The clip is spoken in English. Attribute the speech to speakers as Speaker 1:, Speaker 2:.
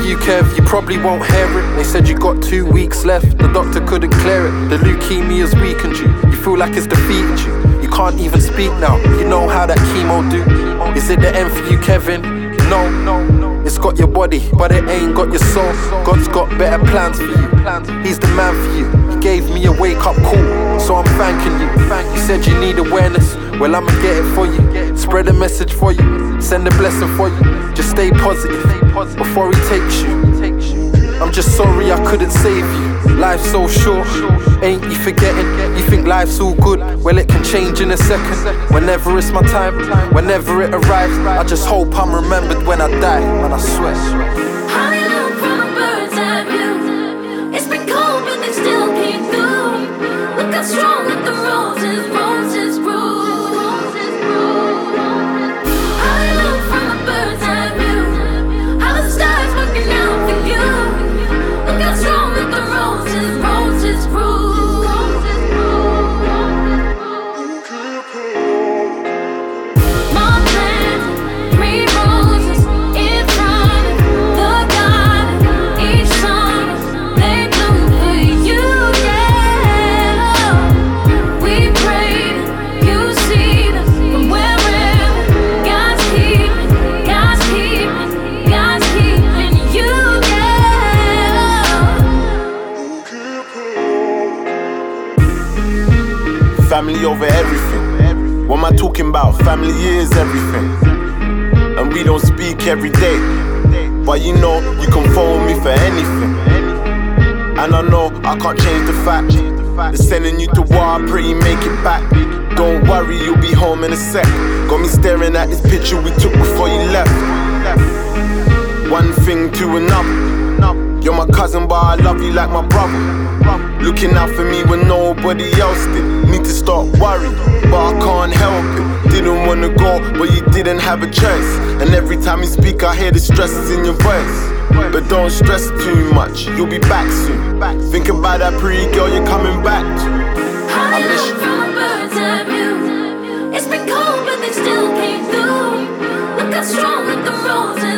Speaker 1: you, Kev, you probably won't hear it. They said you got 2 weeks left, the doctor couldn't clear it. The leukemia's weakened you, you feel like it's defeated you. You can't even speak now, you know how that chemo do. Is it the end for you, Kevin? No, it's got your body, but it ain't got your soul. God's got better plans for you, he's the man for you. He gave me a wake up call, so I'm thanking you. You said you need awareness, well I'ma get it for you. Spread a message for you, send a blessing for you. Just stay positive before he takes you. I'm just sorry I couldn't save you. Life's so short, ain't you forgetting? You think life's all good, well it can change in a second. Whenever it's my time, whenever it arrives, I just hope I'm remembered when I die, man, I swear.
Speaker 2: How you look from a bird's eye view. It's been cold but they still came through. Look how strong with the roses, roses grew. How you look from a bird's eye view. How the stars working out for you. Look how strong with the roses, roses grew.
Speaker 3: Family over everything. What am I talking about? Family is everything. And we don't speak every day, but you know you can phone me for anything. And I know I can't change the fact they're sending you to war, I pray you make it back. Don't worry, you'll be home in a sec. Got me staring at this picture we took before you left. One thing to another. You're my cousin, but I love you like my brother. Looking out for me when nobody else did. Need to start worrying, but I can't help it. Didn't wanna go, but you didn't have a choice. And every time you speak, I hear the stresses in your voice. But don't stress too much, you'll be back soon. Think about that pretty girl you're coming back to.
Speaker 2: I miss you. From a bird's eye view. It's been cold, but they still came through. Look how strong with the roses.